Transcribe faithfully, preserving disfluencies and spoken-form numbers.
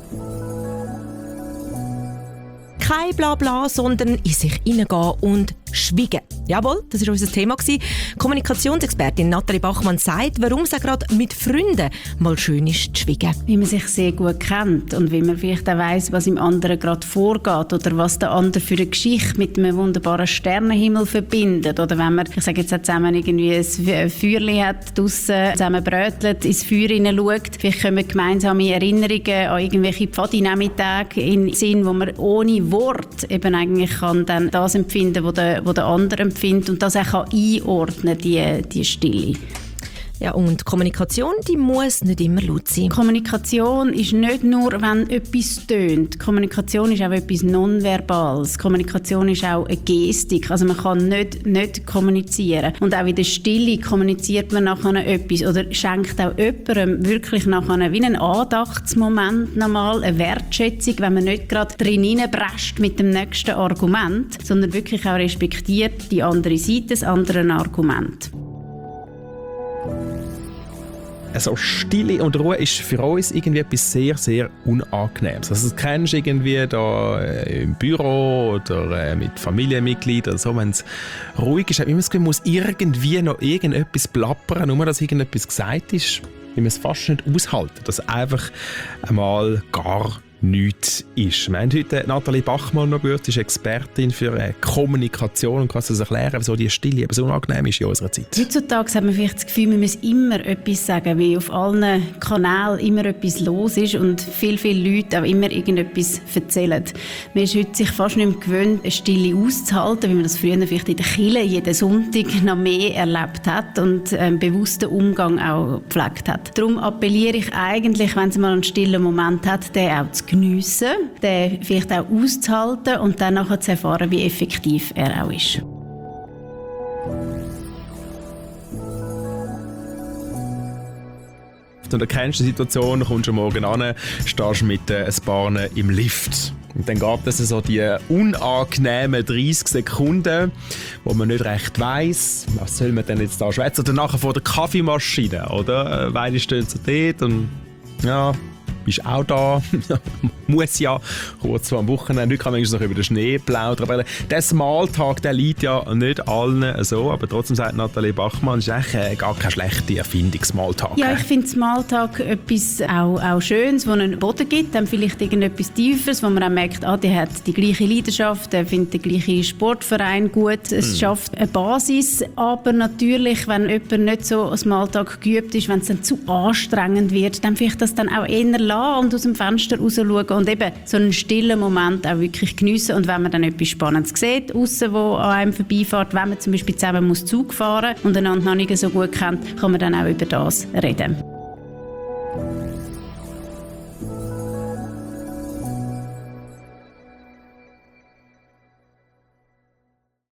Kein Blabla, sondern in sich hineingehen und schweigen. Jawohl, das war unser Thema. Kommunikationsexpertin Nathalie Bachmann sagt, warum es auch gerade mit Freunden mal schön ist zu schweigen. Wie man sich sehr gut kennt und wie man vielleicht auch weiss, was im anderen gerade vorgeht oder was der andere für eine Geschichte mit einem wunderbaren Sternenhimmel verbindet. Oder wenn man, ich sage jetzt auch zusammen irgendwie ein Feuerchen hat, draussen zusammen brötelt, ins Feuer hineinschaut. Vielleicht kommen gemeinsame Erinnerungen an irgendwelche Pfadi-Nachmittage in den Sinn, wo man ohne Wort eben eigentlich kann dann das empfinden, was der, was der andere empfindet und das auch einordnen kann, die, die Stille. Ja, und Kommunikation, die muss nicht immer laut sein. Kommunikation ist nicht nur, wenn etwas tönt. Kommunikation ist auch etwas Nonverbales. Kommunikation ist auch eine Gestik. Also man kann nicht, nicht kommunizieren. Und auch in der Stille kommuniziert man nachher etwas oder schenkt auch jemandem wirklich nachher wie einen Andachtsmoment nochmal, eine Wertschätzung, wenn man nicht gerade drin hineinprescht mit dem nächsten Argument, sondern wirklich auch respektiert die andere Seite, das andere Argument. Also Stille und Ruhe ist für uns irgendwie etwas sehr, sehr Unangenehmes. Also das kennst du irgendwie da im Büro oder mit Familienmitgliedern oder so, wenn es ruhig ist, hat man immer das Gefühl, man muss irgendwie noch irgendetwas plappern, nur dass irgendetwas gesagt ist, wie man es fast nicht aushalten, dass einfach einmal gar nichts ist. Wir haben heute Nathalie Bachmann noch gehört, sie ist Expertin für Kommunikation und kann uns erklären, wieso die Stille eben so unangenehm ist in unserer Zeit. Heutzutage hat man vielleicht das Gefühl, man muss immer etwas sagen, weil auf allen Kanälen immer etwas los ist und viele, viele Leute auch immer irgendetwas erzählen. Man ist heute sich fast nicht mehr gewöhnt, eine Stille auszuhalten, wie man das früher vielleicht in der Kirche jeden Sonntag noch mehr erlebt hat und einen bewussten Umgang auch gepflegt hat. Darum appelliere ich eigentlich, wenn es mal einen stillen Moment hat, den auch zu geniessen, den vielleicht auch auszuhalten und dann nachher zu erfahren, wie effektiv er auch ist. Und du kennst die Situation, kommst du morgen an, stehst mit äh, ein paar im Lift. Und dann geht es so die unangenehmen dreißig Sekunden, wo man nicht recht weiss, was soll man denn jetzt da schwätzen. Oder nachher vor der Kaffeemaschine, oder? Beide stehen so dort und ja, bist auch da, muss ja, kurz vor am Wochenende, heute kann man noch über den Schnee plaudern, aber der Smalltalk, der liegt ja nicht allen so, aber trotzdem sagt Nathalie Bachmann, ist eigentlich äh, gar keine schlechte Erfindung, Smalltalk. Ja, ich finde Smalltalk etwas auch, auch Schönes, wo einen Boden gibt, dann vielleicht irgendetwas Tieferes, wo man auch merkt, ah, der hat die gleiche Leidenschaft, der findet den gleichen Sportverein gut, es mm. schafft eine Basis, aber natürlich, wenn jemand nicht so Smalltalk geübt ist, wenn es dann zu anstrengend wird, dann vielleicht das dann auch eher lassen und aus dem Fenster raus schauen und eben so einen stillen Moment auch wirklich geniessen. Und wenn man dann etwas Spannendes sieht, aussen, wo an einem vorbeifährt, wenn man zum Beispiel zusammen muss Zug fahren und einander noch nicht so gut kennt, kann man dann auch über das reden.